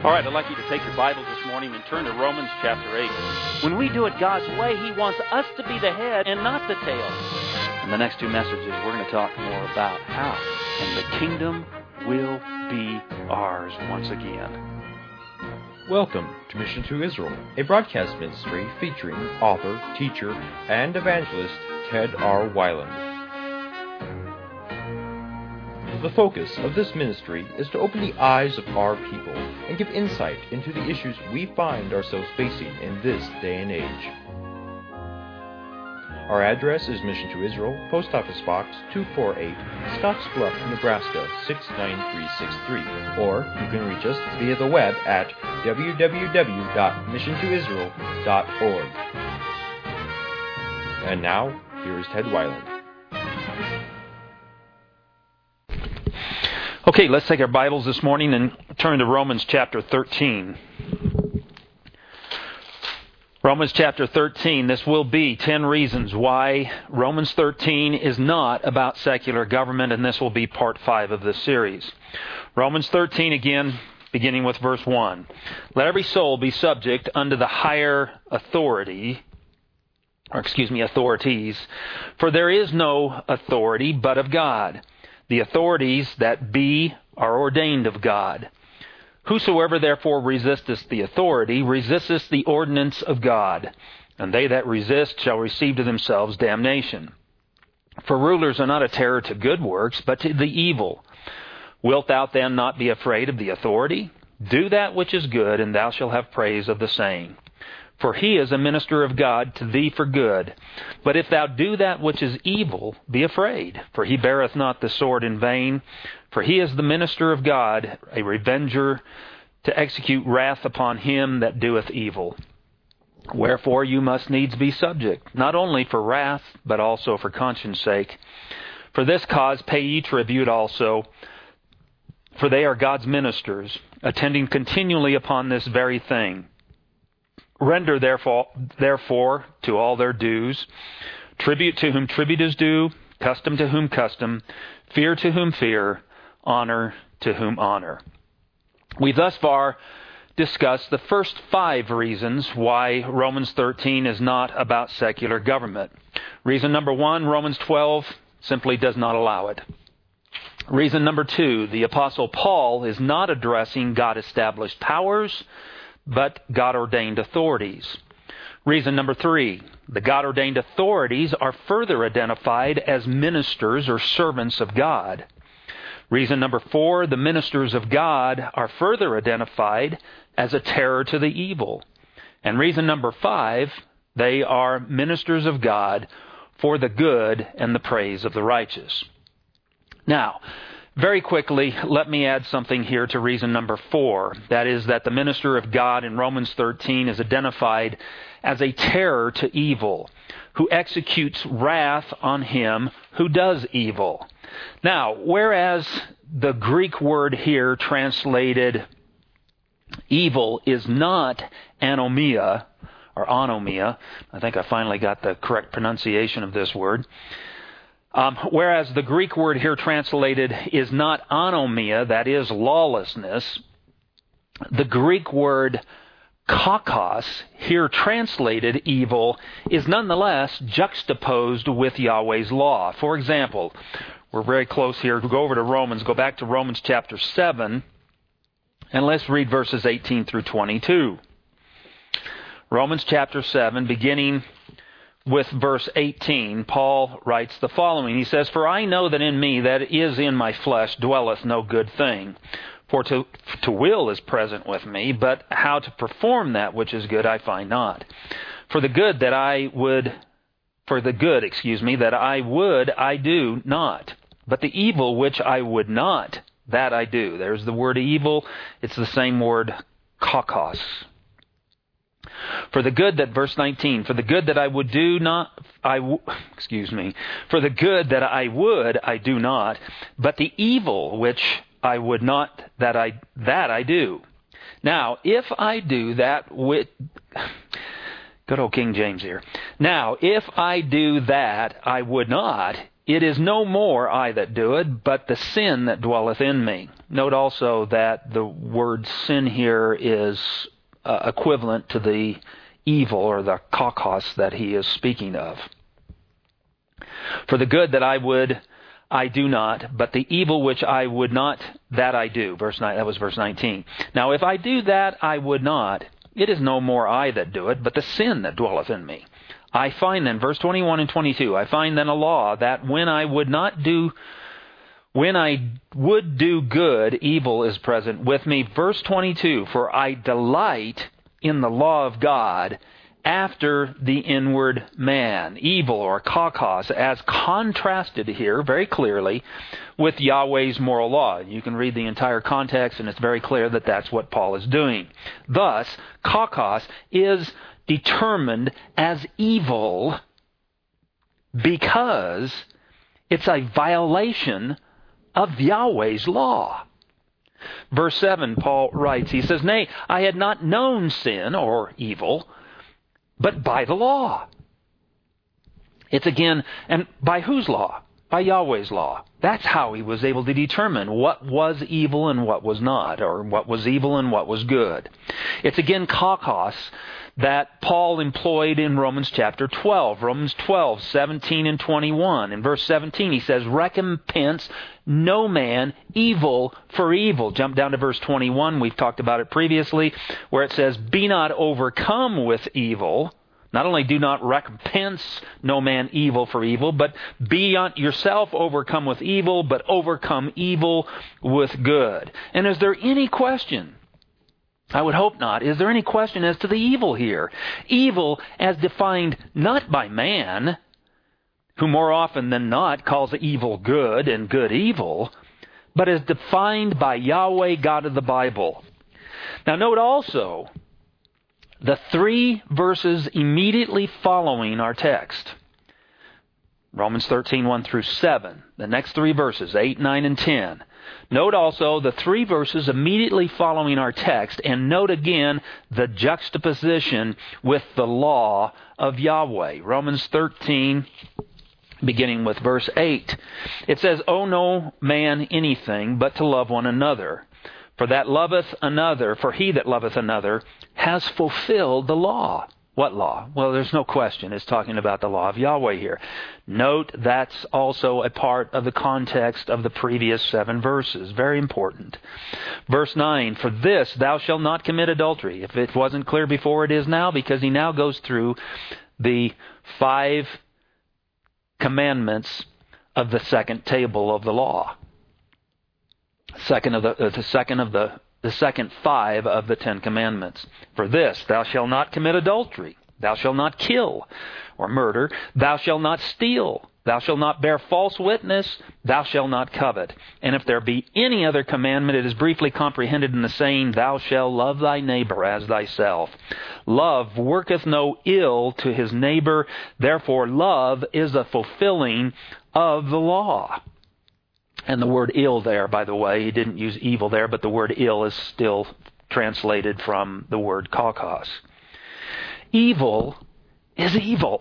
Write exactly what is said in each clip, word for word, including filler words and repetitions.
All right, I'd like you to take your Bibles this morning and turn to Romans chapter eight. When we do it God's way, He wants us to be the head and not the tail. In the next two messages, we're going to talk more about how, and the kingdom will be ours once again. Welcome to Mission to Israel, a broadcast ministry featuring author, teacher, and evangelist Ted R. Weiland. The focus of this ministry is to open the eyes of our people and give insight into the issues we find ourselves facing in this day and age. Our address is Mission to Israel, Post Office Box two forty-eight, Scottsbluff, Nebraska six nine three six three, or you can reach us via the web at w w w dot mission to israel dot org. And now, here is Ted Weiland. Okay, let's take our Bibles this morning and turn to Romans chapter thirteen. Romans chapter thirteen, this will be ten reasons why Romans thirteen is not about secular government, and this will be part five of this series. Romans thirteen again, beginning with verse one. Let every soul be subject unto the higher authority, or excuse me, authorities, for there is no authority but of God. The authorities that be are ordained of God. Whosoever therefore resisteth the authority, resisteth the ordinance of God, and they that resist shall receive to themselves damnation. For rulers are not a terror to good works, but to the evil. Wilt thou then not be afraid of the authority? Do that which is good, and thou shalt have praise of the same. For he is a minister of God to thee for good. But if thou do that which is evil, be afraid, for he beareth not the sword in vain. For he is the minister of God, a revenger, to execute wrath upon him that doeth evil. Wherefore you must needs be subject, not only for wrath, but also for conscience sake. For this cause pay ye tribute also, for they are God's ministers, attending continually upon this very thing. Render therefore, therefore to all their dues, tribute to whom tribute is due, custom to whom custom, fear to whom fear, honor to whom honor. We've thus far discussed the first five reasons why Romans thirteen is not about secular government. Reason number one, Romans twelve simply does not allow it. Reason number two, the Apostle Paul is not addressing God-established powers, but God-ordained authorities. Reason number three, the God-ordained authorities are further identified as ministers or servants of God. Reason number four, the ministers of God are further identified as a terror to the evil. And reason number five, they are ministers of God for the good and the praise of the righteous. Now, very quickly, let me add something here to reason number four. That is that the minister of God in Romans thirteen is identified as a terror to evil, who executes wrath on him who does evil. Now, whereas the Greek word here translated evil is not anomia, or anomia, I think I finally got the correct pronunciation of this word, Um, whereas the Greek word here translated is not anomia, that is lawlessness, the Greek word kakos, here translated evil, is nonetheless juxtaposed with Yahweh's law. For example, we're very close here. We'll go over to Romans, go back to Romans chapter seven, and let's read verses eighteen through twenty-two. Romans chapter seven, beginning with verse eighteen, Paul writes the following. He says, For I know that in me, that is in my flesh, dwelleth no good thing. For to, to will is present with me, but how to perform that which is good I find not. For the good that I would, for the good, excuse me, that I would, I do not. But the evil which I would not, that I do. There's the word evil. It's the same word, kakos. For the good that, verse nineteen, for the good that I would do not, I, w- excuse me, for the good that I would, I do not, but the evil which I would not, that I, that I do. Now, if I do that with, good old King James here. Now, if I do that I would not, it is no more I that do it, but the sin that dwelleth in me. Note also that the word sin here is uh, equivalent to the evil or the kakos that he is speaking of. For the good that I would, I do not, but the evil which I would not, that I do. Verse nine, that was verse nineteen. Now if I do that I would not, it is no more I that do it, but the sin that dwelleth in me. I find then, verse twenty-one and twenty-two, I find then a law that when I would not do, when I would do good, evil is present with me. Verse twenty-two, for I delight in the law of God after the inward man. Evil or kakos, as contrasted here very clearly with Yahweh's moral law. You can read the entire context and it's very clear that that's what Paul is doing. Thus, kakos is determined as evil because it's a violation of Yahweh's law. Verse seven, Paul writes, he says, Nay, I had not known sin or evil, but by the law. It's again, and by whose law? By Yahweh's law. That's how he was able to determine what was evil and what was not, or what was evil and what was good. It's again kakos that Paul employed in Romans chapter twelve. Romans twelve, seventeen and twenty-one. In verse seventeen he says, recompense no man evil for evil. Jump down to verse twenty-one. We've talked about it previously, where it says, be not overcome with evil. Not only do not recompense no man evil for evil, but be yourself overcome with evil, but overcome evil with good. And is there any question? I would hope not. Is there any question as to the evil here? Evil as defined not by man, who more often than not calls evil good and good evil, but as defined by Yahweh, God of the Bible. Now note also the three verses immediately following our text. Romans thirteen, one through seven. The next three verses, eight, nine, and ten. Note also the three verses immediately following our text, and note again the juxtaposition with the law of Yahweh. Romans thirteen, beginning with verse eight. It says, owe no man anything but to love one another. For that loveth another, for he that loveth another has fulfilled the law. What law? Well, there's no question. It's talking about the law of Yahweh here. Note that's also a part of the context of the previous seven verses. Very important. Verse nine, for this thou shalt not commit adultery. If it wasn't clear before, it is now, because he now goes through the five commandments of the second table of the law. Second of the, uh, the second of the The second five of the Ten Commandments. For this, thou shalt not commit adultery. Thou shalt not kill or murder. Thou shalt not steal. Thou shalt not bear false witness. Thou shalt not covet. And if there be any other commandment, it is briefly comprehended in the saying, thou shalt love thy neighbor as thyself. Love worketh no ill to his neighbor. Therefore, love is a fulfilling of the law. And the word ill there, by the way, he didn't use evil there, but the word ill is still translated from the word kakos. Evil is evil.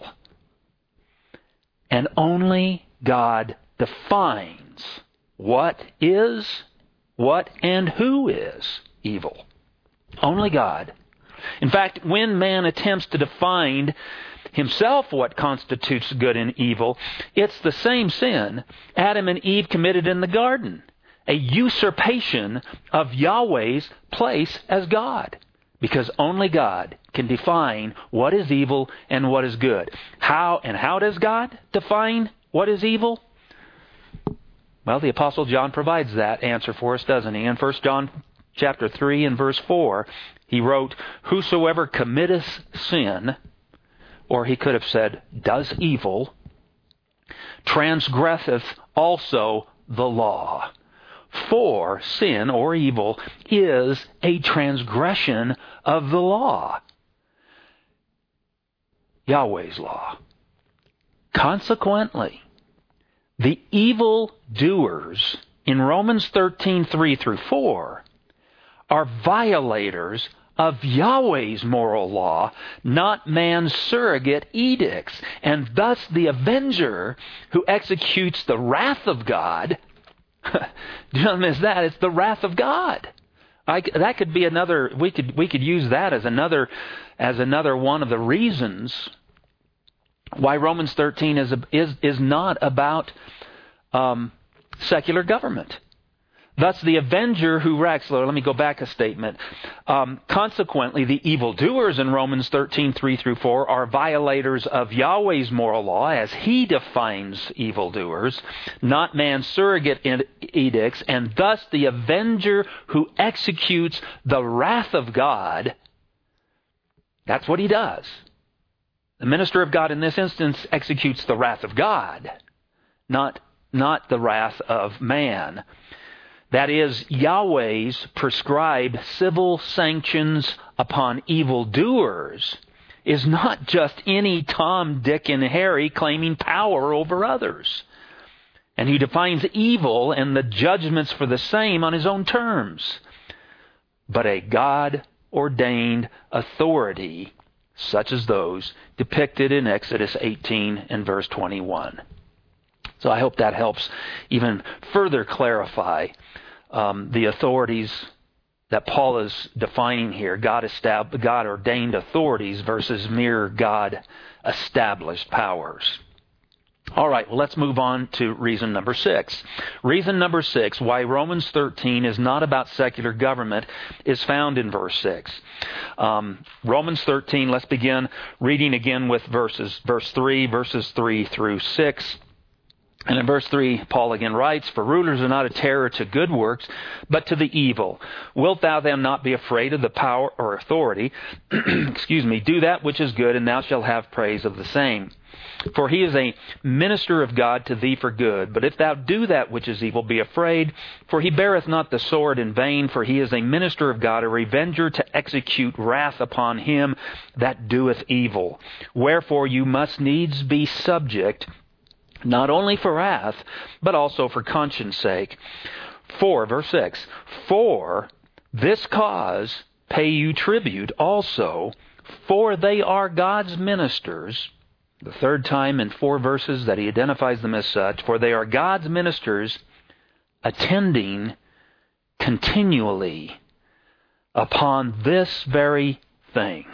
And only God defines what is, what and who is evil. Only God. In fact, when man attempts to define himself what constitutes good and evil, it's the same sin Adam and Eve committed in the garden. A usurpation of Yahweh's place as God. Because only God can define what is evil and what is good. How and how does God define what is evil? Well, the Apostle John provides that answer for us, doesn't he? In First John chapter three and verse four, he wrote, whosoever committeth sin, or he could have said, does evil, transgresseth also the law. For sin or evil is a transgression of the law. Yahweh's law. Consequently, the evil doers in Romans thirteen, three through four are violators of Yahweh's moral law, not man's surrogate edicts. And thus the avenger who executes the wrath of God, do not miss that, it's the wrath of God. I, that could be another, we could we could use that as another as another one of the reasons why Romans thirteen is is is not about um, secular government. Thus, the avenger who wrecks, let me go back a statement. Um, consequently, the evildoers in Romans thirteen, three through four are violators of Yahweh's moral law as He defines evildoers, not man's surrogate edicts, and thus the avenger who executes the wrath of God, that's what he does. The minister of God in this instance executes the wrath of God, not, not the wrath of man. That is, Yahweh's prescribed civil sanctions upon evildoers is not just any Tom, Dick, and Harry claiming power over others. And He defines evil and the judgments for the same on His own terms. But a God-ordained authority, such as those depicted in Exodus eighteen and verse twenty-one. So I hope that helps even further clarify Um, the authorities that Paul is defining here, God estab- God ordained authorities versus mere God established powers. All right, well, let's move on to reason number six. Reason number six, why Romans thirteen is not about secular government, is found in verse six. Um, Romans thirteen, let's begin reading again with verses, verse three, verses three through six. And in verse three, Paul again writes, "For rulers are not a terror to good works, but to the evil. Wilt thou then not be afraid of the power or authority? Excuse me, do that which is good, and thou shalt have praise of the same. For he is a minister of God to thee for good. But if thou do that which is evil, be afraid, for he beareth not the sword in vain, for he is a minister of God, a revenger to execute wrath upon him that doeth evil. Wherefore you must needs be subject, not only for wrath, but also for conscience sake. For," verse six, "for this cause pay you tribute also, for they are God's ministers." The third time in four verses that he identifies them as such. "For they are God's ministers, attending continually upon this very thing."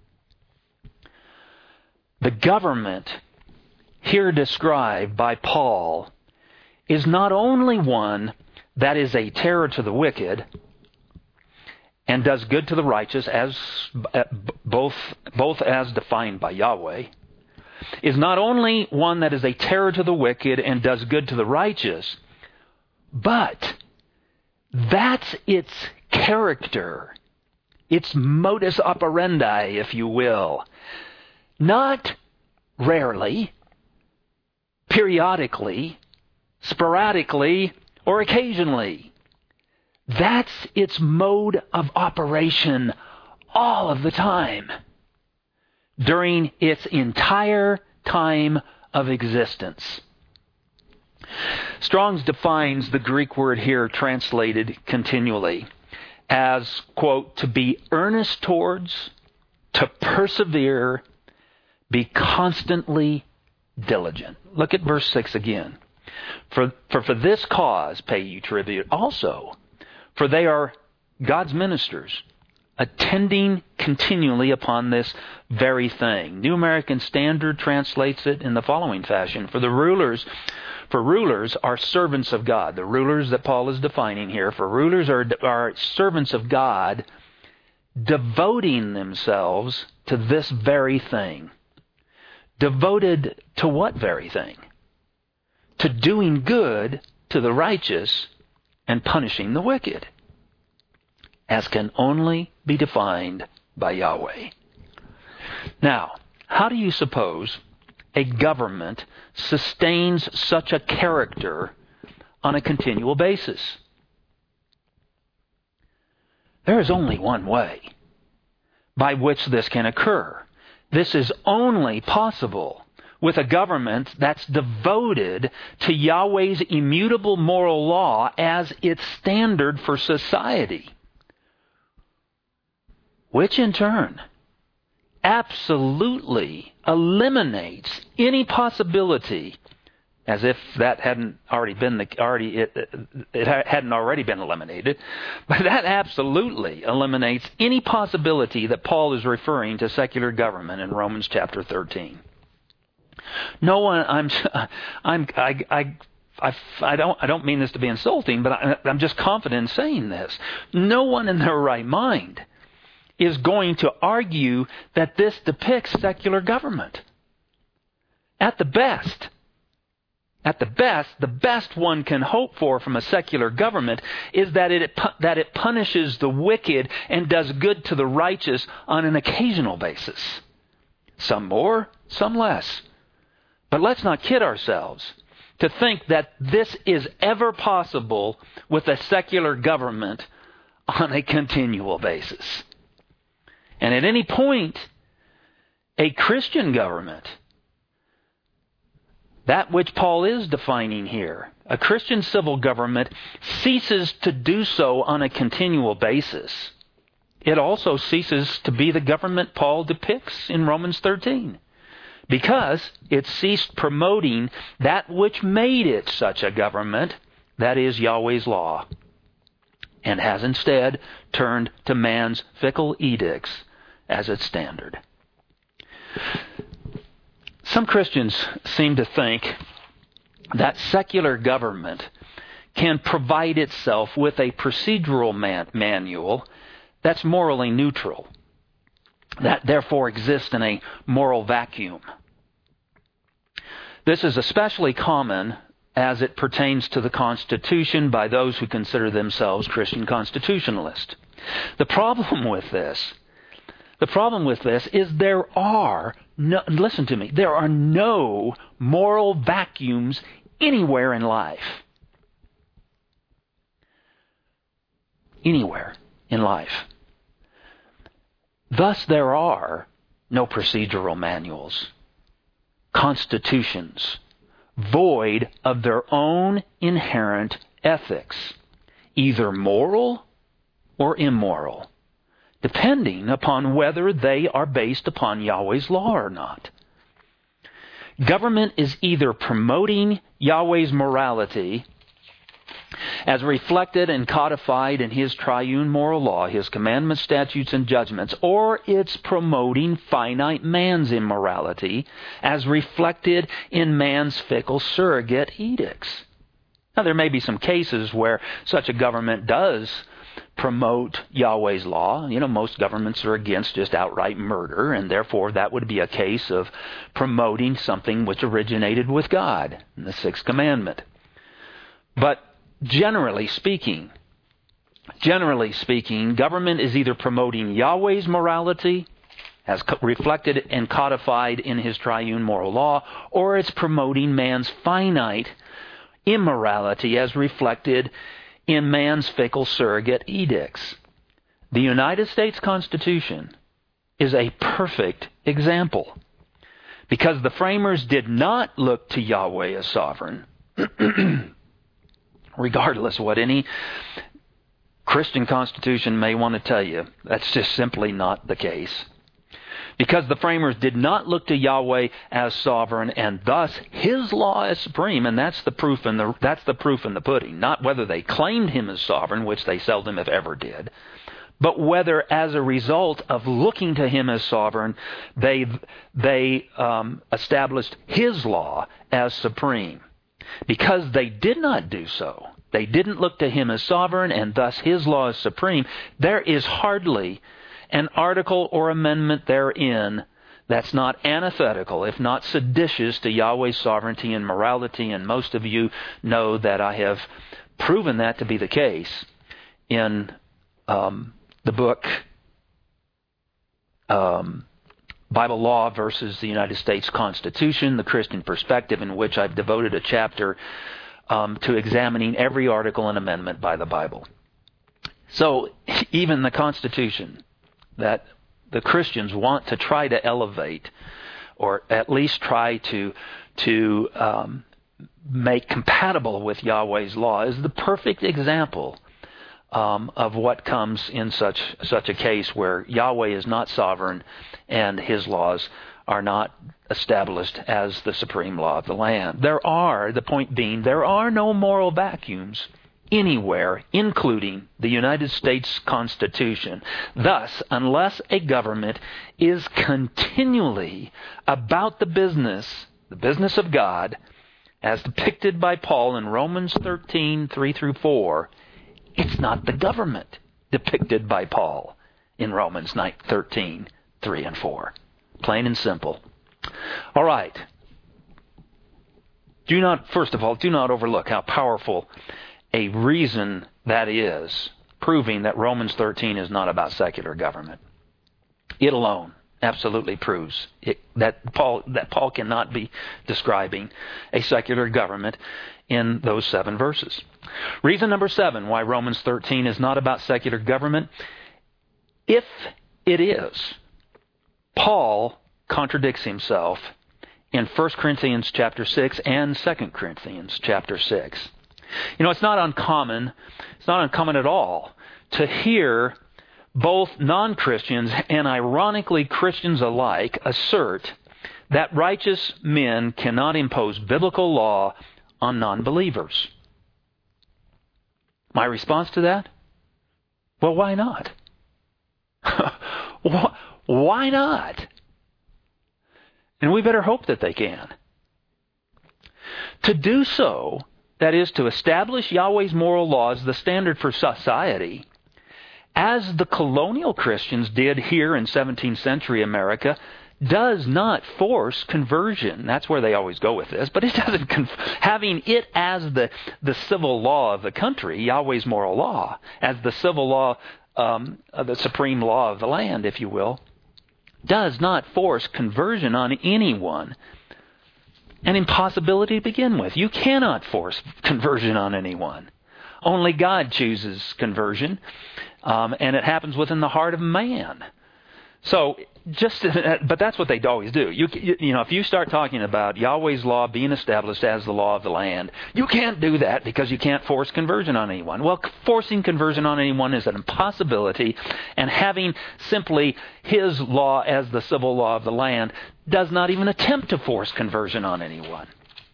The government here described by Paul is not only one that is a terror to the wicked and does good to the righteous, as both both as defined by Yahweh, is not only one that is a terror to the wicked and does good to the righteous, but that's its character, its modus operandi, if you will. Not rarely, periodically, sporadically, or occasionally. That's its mode of operation all of the time, during its entire time of existence. Strong's defines the Greek word here translated continually as, quote, "to be earnest towards, to persevere, be constantly diligent." Look at verse six again. For, for for this cause pay you tribute also, for they are God's ministers, attending continually upon this very thing. New American Standard translates it in the following fashion: For the rulers, for rulers are servants of God. The rulers that Paul is defining here, for rulers are, are servants of God, devoting themselves to this very thing. Devoted to what very thing? To doing good to the righteous and punishing the wicked, as can only be defined by Yahweh. Now, how do you suppose a government sustains such a character on a continual basis? There is only one way by which this can occur. This is only possible with a government that's devoted to Yahweh's immutable moral law as its standard for society. which in turn absolutely eliminates any possibility, as if that hadn't already been the, already it, it hadn't already been eliminated, but that absolutely eliminates any possibility that Paul is referring to secular government in Romans chapter thirteen. No one, I'm, I'm, I, I, I, I don't, I don't mean this to be insulting, but I, I'm just confident in saying this. No one in their right mind is going to argue that this depicts secular government. At the best, at the best, the best one can hope for from a secular government is that it that it punishes the wicked and does good to the righteous on an occasional basis. Some more, some less. But let's not kid ourselves to think that this is ever possible with a secular government on a continual basis. And at any point, a Christian government, that which Paul is defining here, a Christian civil government ceases to do so on a continual basis. It also ceases to be the government Paul depicts in Romans thirteen, because it ceased promoting that which made it such a government, that is Yahweh's law, and has instead turned to man's fickle edicts as its standard. Some Christians seem to think that secular government can provide itself with a procedural man- manual that's morally neutral, that therefore exists in a moral vacuum. This is especially common as it pertains to the Constitution by those who consider themselves Christian constitutionalists. The problem with this, the problem with this is there are no, listen to me, there are no moral vacuums anywhere in life. Anywhere in life. Thus there are no procedural manuals, constitutions, void of their own inherent ethics, either moral or immoral, depending upon whether they are based upon Yahweh's law or not. Government is either promoting Yahweh's morality as reflected and codified in His triune moral law, His commandments, statutes, and judgments, or it's promoting finite man's immorality as reflected in man's fickle surrogate edicts. Now, there may be some cases where such a government does promote Yahweh's law. You know, most governments are against just outright murder, and therefore that would be a case of promoting something which originated with God in the Sixth Commandment. But generally speaking, generally speaking, government is either promoting Yahweh's morality as reflected and codified in His triune moral law, or it's promoting man's finite immorality as reflected in man's fickle surrogate edicts. The United States Constitution is a perfect example, because the framers did not look to Yahweh as sovereign, regardless of what any Christian constitution may want to tell you. That's just simply not the case. Because the framers did not look to Yahweh as sovereign, and thus His law is supreme, and that's the proof in the that's the proof in the pudding. Not whether they claimed Him as sovereign, which they seldom if ever did, but whether as a result of looking to Him as sovereign, they they um, established His law as supreme. Because they did not do so, they didn't look to Him as sovereign, and thus His law is supreme, there is hardly an article or amendment therein that's not antithetical, if not seditious, to Yahweh's sovereignty and morality. And most of you know that I have proven that to be the case in um, the book um, Bible Law versus the United States Constitution, the Christian Perspective, in which I've devoted a chapter um, to examining every article and amendment by the Bible. So even the Constitution that the Christians want to try to elevate, or at least try to to um, make compatible with Yahweh's law, is the perfect example um, of what comes in such such a case where Yahweh is not sovereign and His laws are not established as the supreme law of the land. There are, the point being, there are no moral vacuums anywhere, including the United States Constitution. Thus, unless a government is continually about the business, the business of God, as depicted by Paul in Romans thirteen, three through four, it's not the government depicted by Paul in Romans thirteen, three and four. Plain and simple. All right. Do not, first of all, do not overlook how powerful a reason that is, proving that Romans thirteen is not about secular government. It alone absolutely proves it, that Paul that Paul cannot be describing a secular government in those seven verses. Reason number seven why Romans thirteen is not about secular government. If it is, Paul contradicts himself in First Corinthians chapter six and Second Corinthians chapter six. You know, it's not uncommon, it's not uncommon at all to hear both non-Christians and ironically Christians alike assert that righteous men cannot impose biblical law on non-believers. My response to that? Well, why not? Why not? And we better hope that they can. To do so, that is, to establish Yahweh's moral laws, the standard for society, as the colonial Christians did here in seventeenth century America, does not force conversion. That's where they always go with this, but it doesn't. Conf- having it as the, the civil law of the country, Yahweh's moral law, as the civil law, um, the supreme law of the land, if you will, does not force conversion on anyone. An impossibility to begin with. You cannot force conversion on anyone. Only God chooses conversion, um, and it happens within the heart of man. So, just but that's what they always do. You, you know, if you start talking about Yahweh's law being established as the law of the land, you can't do that because you can't force conversion on anyone. Well, forcing conversion on anyone is an impossibility, and having simply His law as the civil law of the land does not even attempt to force conversion on anyone.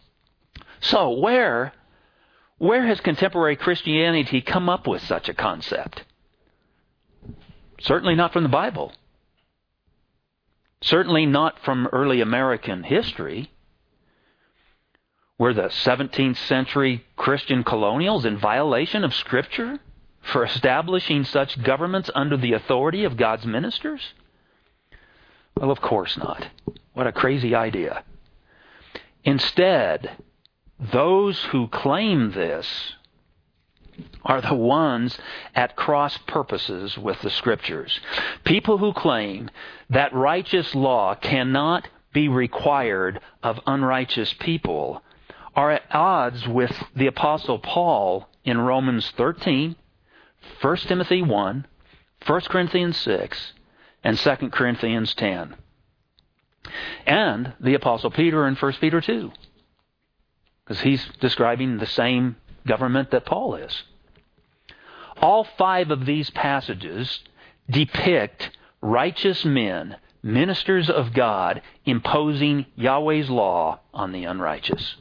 So, where, where has contemporary Christianity come up with such a concept? Certainly not from the Bible. Certainly not from early American history. Were the seventeenth century Christian colonials in violation of Scripture for establishing such governments under the authority of God's ministers? Well, of course not. What a crazy idea. Instead, those who claim this are the ones at cross purposes with the Scriptures. People who claim that righteous law cannot be required of unrighteous people are at odds with the Apostle Paul in Romans thirteen, First Timothy one, First Corinthians six, and Second Corinthians ten. And the Apostle Peter in First Peter two, because he's describing the same government that Paul is. All five of these passages depict righteous men, ministers of God, imposing Yahweh's law on the unrighteous.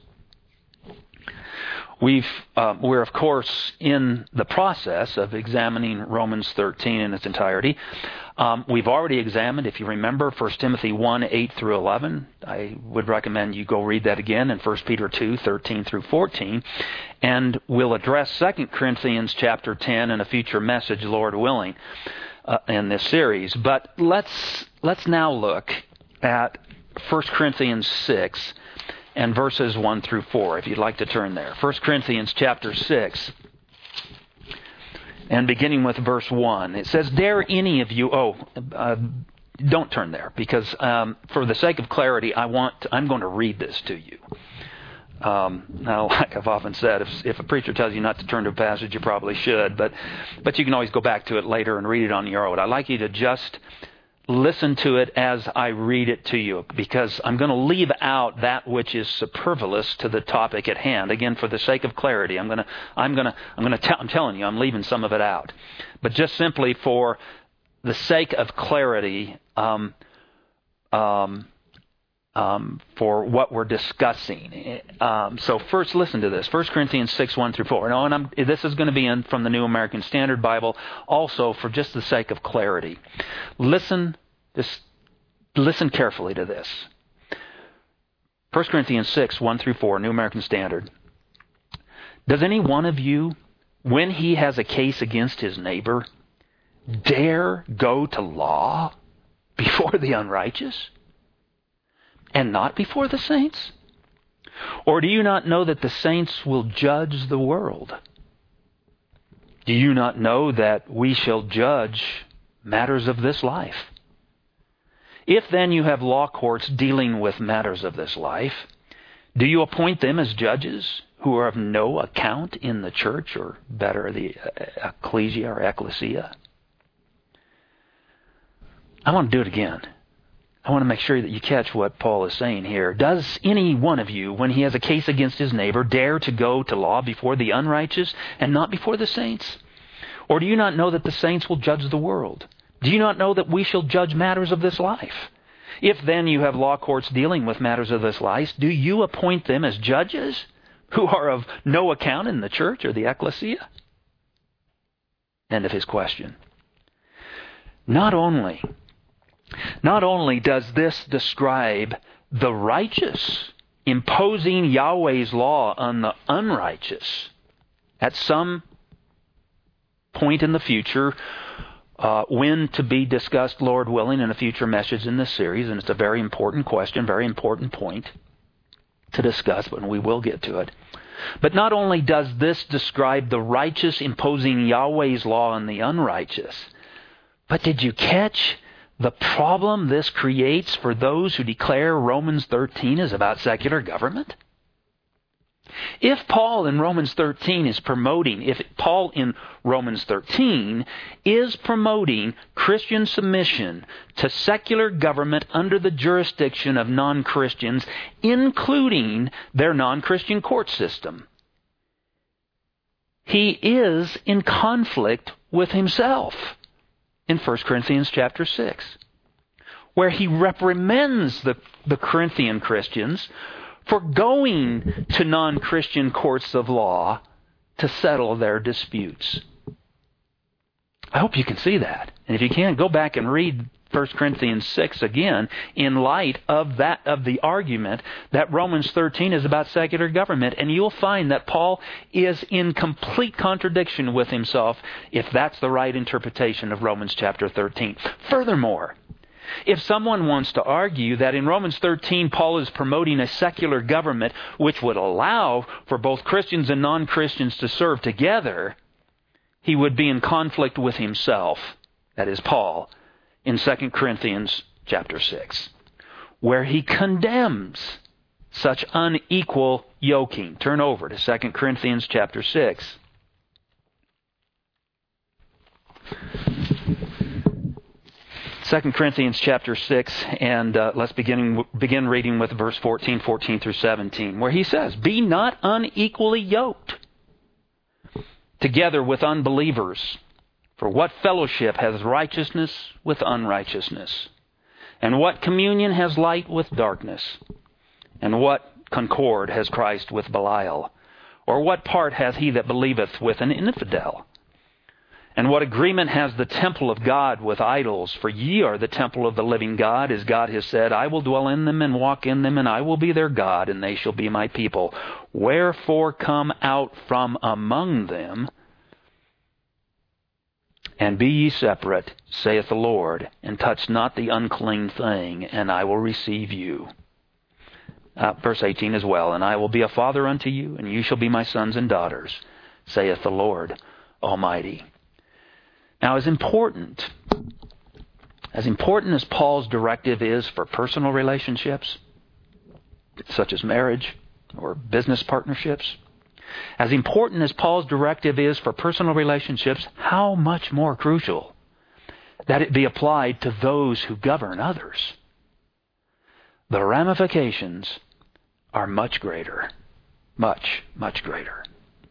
We've, uh, we're, of course, in the process of examining Romans thirteen in its entirety. Um, we've already examined, if you remember, First Timothy one, eight through eleven. I would recommend you go read that again, and First Peter two, thirteen through fourteen. And we'll address Second Corinthians chapter ten in a future message, Lord willing, uh, in this series. But let's let's now look at First Corinthians six and verses one through four, if you'd like to turn there. First Corinthians chapter six. And beginning with verse one, it says, "Dare any of you..." Oh, uh, don't turn there, because um, for the sake of clarity, I want to, I'm going to read this to you. Um, now, like I've often said, if, if a preacher tells you not to turn to a passage, you probably should, but but you can always go back to it later and read it on your own. I'd like you to just listen to it as I read it to you, because I'm going to leave out that which is superfluous to the topic at hand. Again, for the sake of clarity, I'm going to, I'm going to, I'm going to tell, I'm telling you, I'm leaving some of it out. But just simply for the sake of clarity, um, um, um, for what we're discussing. Um, so first, listen to this: First Corinthians six, one through four. Now, and I'm, this is going to be in, from the New American Standard Bible, also for just the sake of clarity. Listen, just listen carefully to this. First Corinthians six, one through four, New American Standard. Does any one of you, when he has a case against his neighbor, dare go to law before the unrighteous, and not before the saints? Or do you not know that the saints will judge the world? Do you not know that we shall judge matters of this life? If then you have law courts dealing with matters of this life, do you appoint them as judges who are of no account in the church, or better, the ecclesia or ecclesia? I want to do it again. I want to make sure that you catch what Paul is saying here. Does any one of you, when he has a case against his neighbor, dare to go to law before the unrighteous and not before the saints? Or do you not know that the saints will judge the world? Do you not know that we shall judge matters of this life? If then you have law courts dealing with matters of this life, do you appoint them as judges who are of no account in the church or the ecclesia? End of his question. Not only Not only does this describe the righteous imposing Yahweh's law on the unrighteous at some point in the future, uh, when to be discussed, Lord willing, in a future message in this series, and it's a very important question, very important point to discuss, but we will get to it. But not only does this describe the righteous imposing Yahweh's law on the unrighteous, but did you catch the problem this creates for those who declare Romans thirteen is about secular government? If Paul in Romans thirteen is promoting, if Paul in Romans thirteen is promoting Christian submission to secular government under the jurisdiction of non-Christians, including their non-Christian court system, he is in conflict with himself. In First Corinthians chapter six, where he reprimands the, the Corinthian Christians for going to non-Christian courts of law to settle their disputes. I hope you can see that. And if you can't, go back and read First Corinthians six again in light of that, of the argument that Romans thirteen is about secular government, and you'll find that Paul is in complete contradiction with himself if that's the right interpretation of Romans chapter thirteen. Furthermore, if someone wants to argue that in Romans thirteen Paul is promoting a secular government which would allow for both Christians and non-Christians to serve together, he would be in conflict with himself, that is Paul, in Second Corinthians chapter six, where he condemns such unequal yoking. Turn over to Second Corinthians chapter six. Second Corinthians chapter six, and uh, let's begin, begin reading with verse fourteen, fourteen through seventeen, where he says, "Be not unequally yoked together with unbelievers. For what fellowship has righteousness with unrighteousness? And what communion has light with darkness? And what concord has Christ with Belial? Or what part hath he that believeth with an infidel? And what agreement has the temple of God with idols? For ye are the temple of the living God, as God has said, I will dwell in them and walk in them, and I will be their God, and they shall be my people. Wherefore come out from among them, and be ye separate, saith the Lord, and touch not the unclean thing, and I will receive you." Uh, verse eighteen as well, "And I will be a father unto you, and you shall be my sons and daughters, saith the Lord Almighty." Now, as important, as important as Paul's directive is for personal relationships, such as marriage or business partnerships, as important as Paul's directive is for personal relationships, how much more crucial that it be applied to those who govern others, the ramifications are much greater. Much, much greater.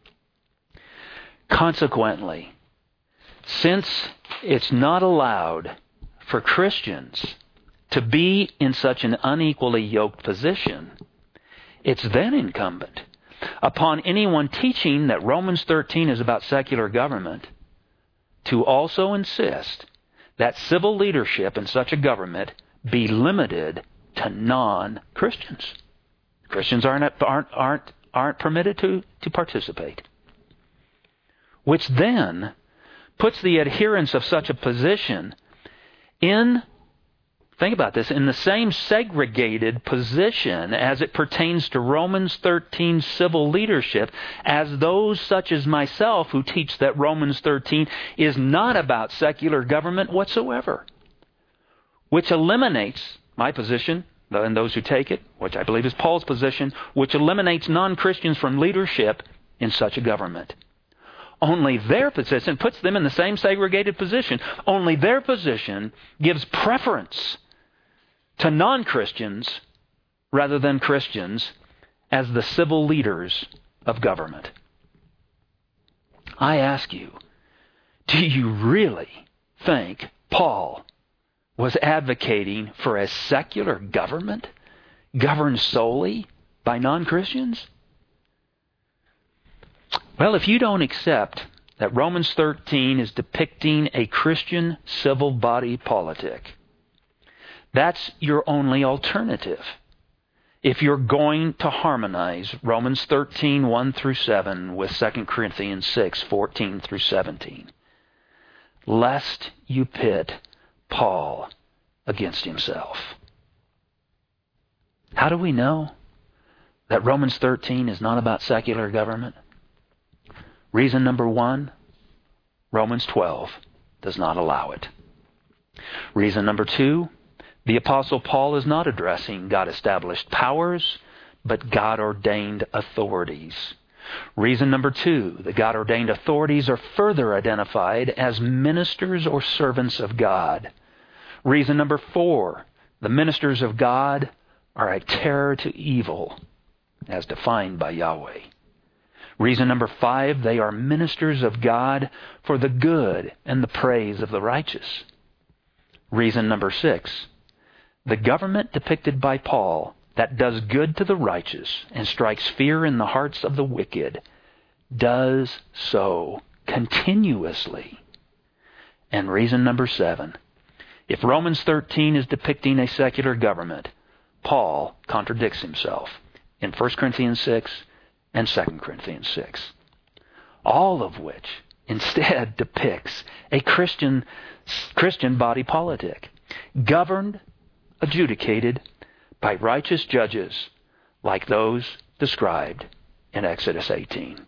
Consequently, since it's not allowed for Christians to be in such an unequally yoked position, it's then incumbent upon anyone teaching that Romans thirteen is about secular government to also insist that civil leadership in such a government be limited to non-Christians. Christians aren't aren't aren't aren't permitted to, to participate. Which then puts the adherents of such a position in, think about this, in the same segregated position as it pertains to Romans thirteen civil leadership as those such as myself who teach that Romans thirteen is not about secular government whatsoever. Which eliminates my position, and those who take it, which I believe is Paul's position, which eliminates non-Christians from leadership in such a government. Only their position puts them in the same segregated position. Only their position gives preference to non-Christians rather than Christians as the civil leaders of government. I ask you, do you really think Paul was advocating for a secular government governed solely by non-Christians? Well, if you don't accept that Romans thirteen is depicting a Christian civil body politic, that's your only alternative. If you're going to harmonize Romans thirteen, one through seven with Second Corinthians six, fourteen through seventeen, lest you pit Paul against himself. How do we know that Romans thirteen is not about secular government? Reason number one, Romans twelve does not allow it. Reason number two, the Apostle Paul is not addressing God-established powers, but God-ordained authorities. Reason number two, the God-ordained authorities are further identified as ministers or servants of God. Reason number four, the ministers of God are a terror to evil, as defined by Yahweh. Reason number five, they are ministers of God for the good and the praise of the righteous. Reason number six, the government depicted by Paul that does good to the righteous and strikes fear in the hearts of the wicked does so continuously. And reason number seven, if Romans thirteen is depicting a secular government, Paul contradicts himself in First Corinthians six and Second Corinthians six. All of which instead depicts a Christian, Christian body politic, governed, adjudicated by righteous judges like those described in Exodus eighteen.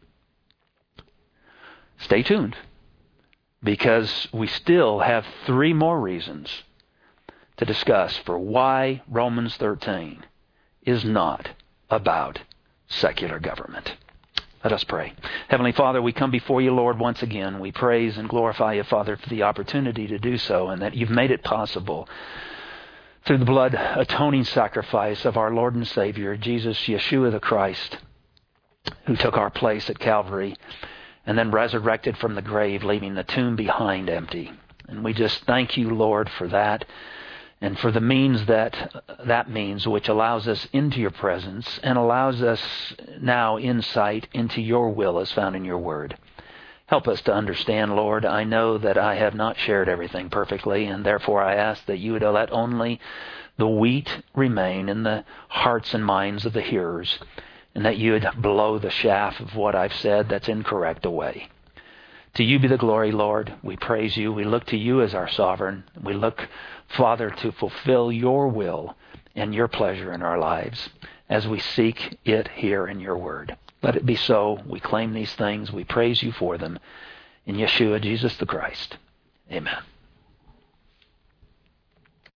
Stay tuned, because we still have three more reasons to discuss for why Romans thirteen is not about secular government. Let us pray. Heavenly Father, we come before you, Lord, once again. We praise and glorify you, Father, for the opportunity to do so, and that you've made it possible through the blood atoning sacrifice of our Lord and Savior, Jesus Yeshua the Christ, who took our place at Calvary and then resurrected from the grave, leaving the tomb behind empty. And we just thank you, Lord, for that, and for the means that that means, which allows us into your presence and allows us now insight into your will as found in your word. Help us to understand, Lord. I know that I have not shared everything perfectly, and therefore I ask that you would let only the wheat remain in the hearts and minds of the hearers, and that you would blow the chaff of what I've said that's incorrect away. To you be the glory, Lord. We praise you. We look to you as our sovereign. We look, Father, to fulfill your will and your pleasure in our lives as we seek it here in your word. Let it be so. We claim these things. We praise you for them. In Yeshua, Jesus the Christ. Amen.